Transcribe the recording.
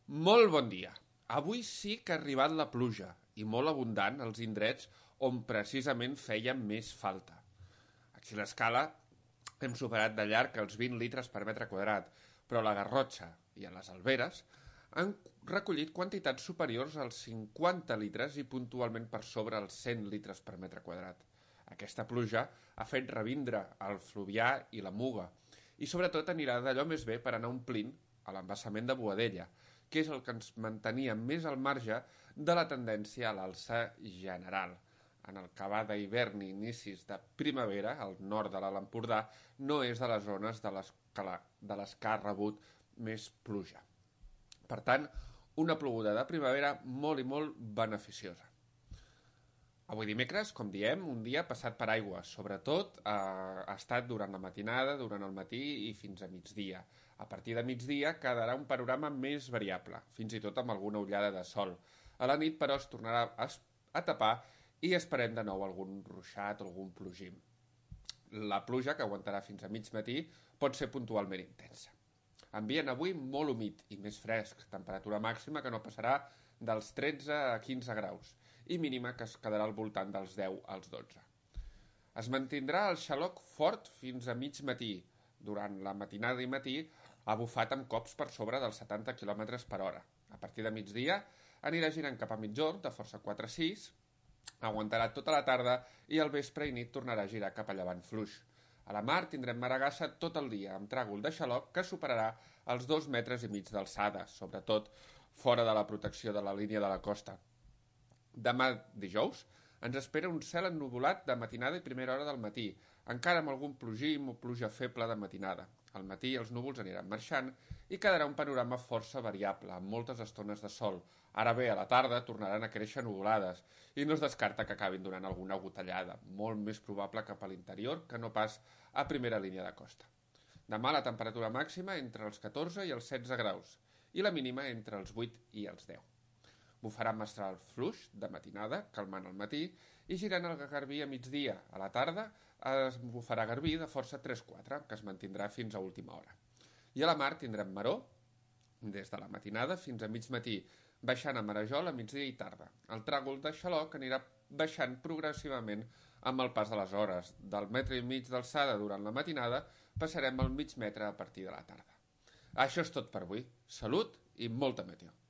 Molt bon dia. Avui sí que ha arribat la pluja, i molt abundant als indrets on precisament feia més falta. Aquí a l'Escala hem superat de llarg els 20 litres per metre quadrat, però a la Garrotxa i a les Alberes han recollit quantitats superiors als 50 litres i puntualment per sobre els 100 litres per metre quadrat. Aquesta pluja ha fet revindre el Fluvià i la Muga, i sobretot anirà d'allò més bé per anar omplint a l'embassament de Boadella, que és el que ens mantenia més al marge de la tendència a l'alça general. En el que va d'hivern i inicis de primavera, al nord de l'Alt Empordà, no és de les zones de les que ha rebut més pluja. Per tant, una ploguda de primavera molt i molt beneficiosa. Avui dimecres, com diem, un dia passat per aigua, sobretot ha estat durant la matinada, durant el matí i fins a migdia. A partir de migdia quedarà un panorama més variable, fins i tot amb alguna ullada de sol. A la nit, però, es tornarà a tapar i esperem de nou algun ruixat o algun plogim. La pluja, que aguantarà fins a mig matí, pot ser puntualment intensa. Ambient avui molt humit i més fresc, temperatura màxima que no passarà dels 13 a 15 graus i mínima que es quedarà al voltant dels 10 als 12. Es mantindrà el xaloc fort fins a mig matí. Durant la matinada i matí ha bufat amb cops per sobre dels 70 km per hora. A partir de migdia anirà girant cap a mitjorn de força 4-6, aguantarà tota la tarda i al vespre i nit tornarà a girar cap a llevant fluix. A la mar tindrem maragassa tot el dia, amb tràgol de xaloc que superarà els 2,5 metres d'alçada, sobretot fora de la protecció de la línia de la costa. Demà dijous ens espera un cel ennuvolat de matinada i primera hora del matí, encara amb algun plogim o pluja feble de matinada. Al matí els núvols aniran marxant i quedarà un panorama força variable, amb moltes estones de sol. Ara bé, a la tarda tornaran a créixer nuvolades i no es descarta que acabin donant alguna gotellada, molt més probable cap a l'interior que no pas a primera línia de costa. Demà la temperatura màxima entre els 14 i els 16 graus i la mínima entre els 8 i els 10. Bufarà mestral fluix de matinada, calmant al matí, i girant el garbí a migdia. A la tarda es bufarà garbí de força 3-4, que es mantindrà fins a última hora. I a la mar tindrem maró, des de la matinada fins a mig matí, baixant a marejol a migdia i tarda. El tràgol de xaloc anirà baixant progressivament amb el pas de les hores. Del 1,5 metre d'alçada durant la matinada passarem al mig metre a partir de la tarda. Això és tot per avui. Salut i molta meteo.